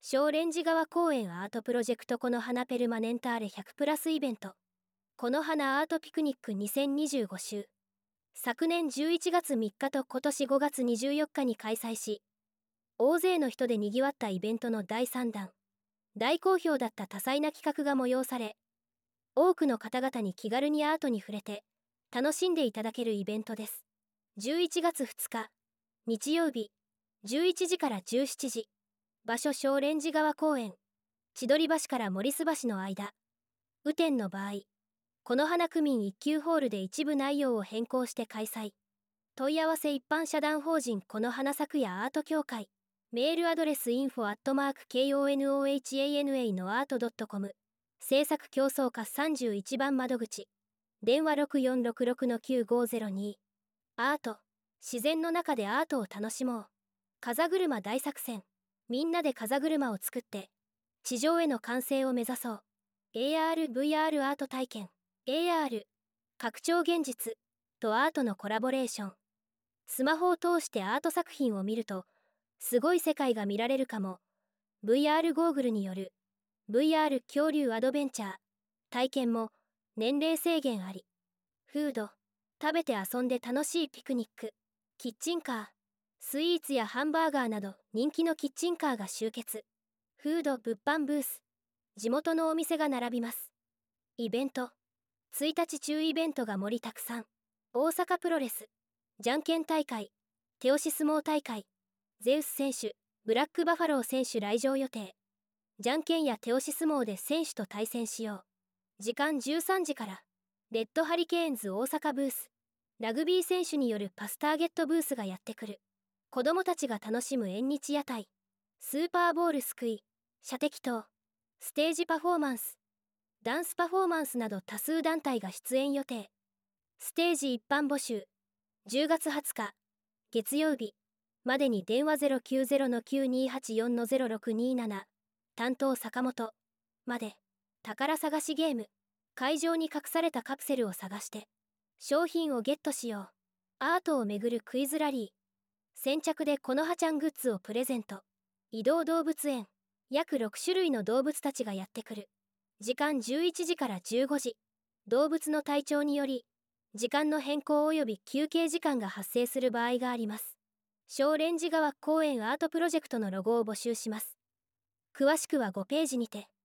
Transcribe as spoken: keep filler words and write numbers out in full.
小蓮寺川公園アートプロジェクトこの花ペルマネンターレひゃくプラスイベントこの花アートピクニックにせんにじゅうご週昨年じゅういちがつみっかと今年ごがつにじゅうよっかに開催し、大勢の人でにぎわったイベントのだいさん弾、大好評だった多彩な企画が催され、多くの方々に気軽にアートに触れて楽しんでいただけるイベントです。じゅういちがつふつか日曜日じゅういちじからじゅうしちじ、場所小蓮寺川公園、千鳥橋から森洲橋の間。雨天の場合、この花区民一級ホールで一部内容を変更して開催。問い合わせ一般社団法人この花咲夜アート協会。メールアドレス インフォ アットマーク ケーオーエヌオーエイチエーエヌエー のアート ドットコム。制作競争課さんじゅういちばん窓口。電話 ろくよんろくろくのきゅうごゼロに。アート。自然の中でアートを楽しもう。風車大作戦。みんなで風車を作って、地上への完成を目指そう。エーアール、ブイアール アート体験。エーアール、拡張現実とアートのコラボレーション。スマホを通してアート作品を見ると、すごい世界が見られるかも。ブイアール ゴーグルによる ブイアール 恐竜アドベンチャー。体験も年齢制限あり。フード、食べて遊んで楽しいピクニック。キッチンカー、スイーツやハンバーガーなど人気のキッチンカーが集結。フード物販ブース。地元のお店が並びます。イベント。ついたち中イベントが盛りだくさん。大阪プロレス、じゃんけん大会、手押し相撲大会、ゼウス選手、ブラックバファロー選手来場予定。じゃんけんや手押し相撲で選手と対戦しよう。時間じゅうさんじから、レッドハリケーンズ大阪ブース、ラグビー選手によるパスターゲットブースがやってくる。子供たちが楽しむ縁日屋台、スーパーボールすくい、射的等、ステージパフォーマンス、ダンスパフォーマンスなど多数団体が出演予定。ステージ一般募集。じゅうがつはつか、月曜日までに電話 ゼロきゅうゼロのきゅうにーはちよんのゼロろくにーなな、担当坂本まで。宝探しゲーム。会場に隠されたカプセルを探して、商品をゲットしよう。アートをめぐるクイズラリー。先着でこのはちゃんグッズをプレゼント。移動動物園。約ろくしゅるいの動物たちがやってくる。時間じゅういちじからじゅうごじ。動物の体調により、時間の変更及び休憩時間が発生する場合があります。小蓮寺川公園アートプロジェクトのロゴを募集します。詳しくはごページにて。